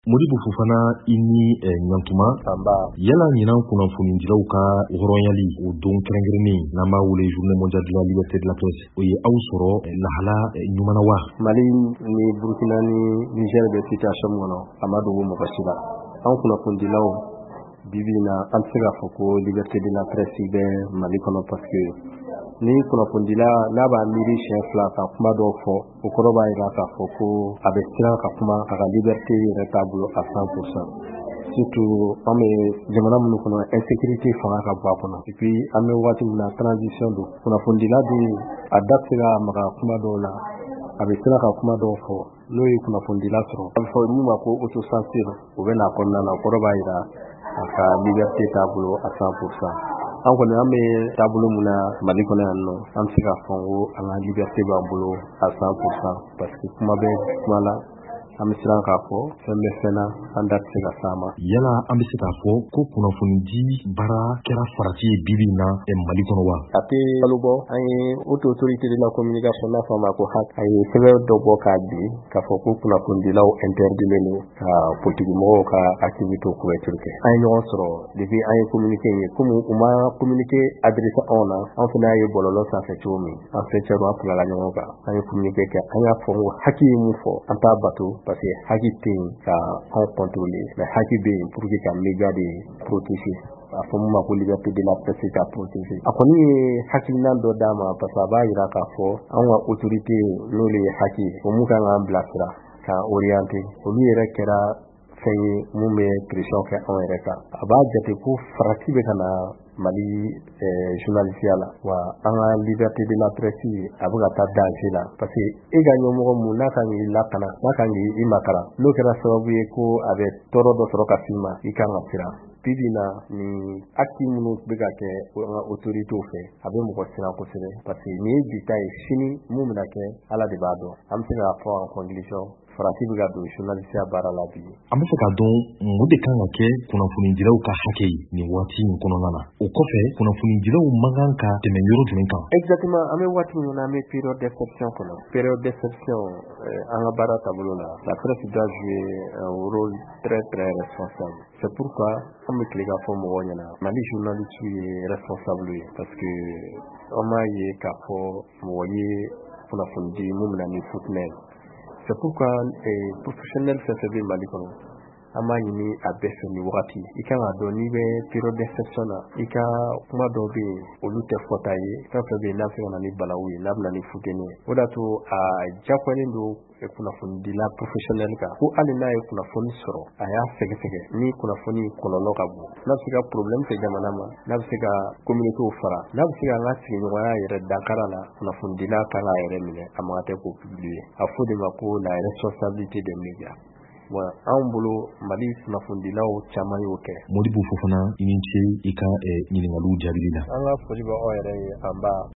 Modibo Fofana ini Ɲantuma Amba yala ɲinan kunnafonidilaw ka hɔrɔnyali o don kɛrɛnkɛrɛnnen n'an b'a wele journée mondiale de la liberté de la presse o ye aw sɔrɔ lahala ɲumana wa? Mali ni Burkina ni Niger bɛ situation min kɔnɔ a ma dogo mɔgɔ si la. An kunnafonidilaw bibi in na an tɛ se k'a fɔ ko liberté de la presse bɛ Mali kɔnɔ parce que ni kunnafonidila n'a b'a miiri siɲɛ fila ka kuma dɔw fɔ o kɔrɔ b'a jira k'a fɔ ko a bɛ siran ka kuma a ka liberté yɛrɛ t'a bolo à 100%. Surtout an bɛ jamana minnu kɔnɔ insécurité fanga ka bɔ a kɔnɔ et puis an bɛ waati min na transition don kunnafonidila bɛ a da tɛ se ka maga kuma dɔw la a bɛ siran ka kuma dɔw fɔ n'o ye kunnafonidila sɔrɔ a bɛ fɔ min ma ko autocensure o bɛ n'a kɔnɔna na o kɔrɔ b'a jira a ka liberté t'a bolo à 100%. An kɔni an bɛ taabolo min na Mali kɔnɔ yan nɔ an bɛ se k'a fɔ ko an ka liberté b'an bolo à 100% parce que kuma bɛ kuma la an bɛ siran k'a fɔ fɛn bɛ fɛn na an da tɛ se ka s'a ma. Yala an bɛ se k'a fɔ ko kunnafonidi baara kɛra farati ye bibi in na Mali kɔnɔ wa? A tɛ kalo bɔ an ye haute autorité de la communication n'a fɔ a ma ko HAC a ye sɛbɛn dɔ bɔ k'a di k'a fɔ ko kunnafonidilaw interdilen don ka politikimɔgɔw ka activité couverture kɛ. An ye ɲɔgɔn sɔrɔ depuis an ye communiqué ye comme u ma communiqué adressé anw na an fana y'a ye bɔlɔlɔ sanfɛ cogo min an fɛ cɛ an farala ɲɔgɔn kan an ye communiqué kɛ an y'a fɔ ko HAC ye mun fɔ an t'a bato parce que HAC tɛ yen ka anw contrôler mais HAC bɛ yen pour que ka média de protéger a fɔ mun ma ko liberté de la presse ka protéger a kɔni ye hakilina dɔ d'a ma parce que a b'a jira k'a fɔ anw ka autorité n'olu ye HAC ye o mun kan k'an bilasira ka orienté olu yɛrɛ kɛra fɛn ye mun bɛ pression kɛ anw yɛrɛ kan a b'a jate ko farati bɛ ka na Mali journalisiya la wa an ka liberté de la presse a bɛ ka taa danger la parce que e ka ɲɛmɔgɔ mun n'a kan k'i lakana n'a kan k'i makara n'o kɛra sababu ye ko a bɛ tɔɔrɔ dɔ sɔrɔ ka s'i ma i kan ka siran bibi na ni acte minnu bɛ ka kɛ an ka autoritéw fɛ a bɛ mɔgɔ siran kosɛbɛ parce que nin ye bita ye sini mun bɛna kɛ Ala de b'a dɔn an bɛ se k'a fɔ en conclusion farati bɛ ka don journalisiya baara la bi. An bɛ se k'a dɔn mun de kan ka kɛ kunnafonidilaw ka hakɛ ye nin waati in kɔnɔna na o kɔfɛ kunnafonidilaw man kan ka tɛmɛ yɔrɔ jumɛn kan? Exactement an bɛ waati min na an bɛ période d'exception kɔnɔ période d'exception an ka baara taabolo la la presse doit jouer un rôle très très responsable c'est pourquoi an bɛ tile k'a fɔ mɔgɔw ɲɛna Mali journaliste ye responsable ye parce que an m'a ye k'a fɔ mɔgɔ ye kunnafonidi mun bɛ na ni futinɛ c'est pourquoi professionnel fɛn fɛn bɛ Mali kɔnɔ an b'a ɲini a bɛɛ fɛ nin wagati i kan k'a dɔn n'i bɛ période d'exception na i ka kuma dɔw bɛ yen olu tɛ fɔta ye fɛn fɛn bɛ yen n'a bɛ se ka na ni balawu ye n'a bɛ na ni funteni ye o de y'a to a diyagoyalen don kunnafonidila professionnel kan ko hali n'a ye kunnafoni sɔrɔ a y'a sɛgɛsɛgɛ ni kunnafoni kɔlɔlɔ ka bon n'a bɛ se ka problème kɛ jamana ma n'a bɛ se ka communauté fara n'a bɛ se ka an ka sigiɲɔgɔnya yɛrɛ dankara la kunnafonidila kan k'a yɛrɛ minɛ a man tɛ k'o publier a fɔ de ma ko la responsabilité des médias wa anw bolo Mali kunnafonidilaw caman y'o kɛ. Modibo Fofana i ni ce i ka ɲininkaliw jaabili la. An ka foli bɛ aw yɛrɛ ye an ba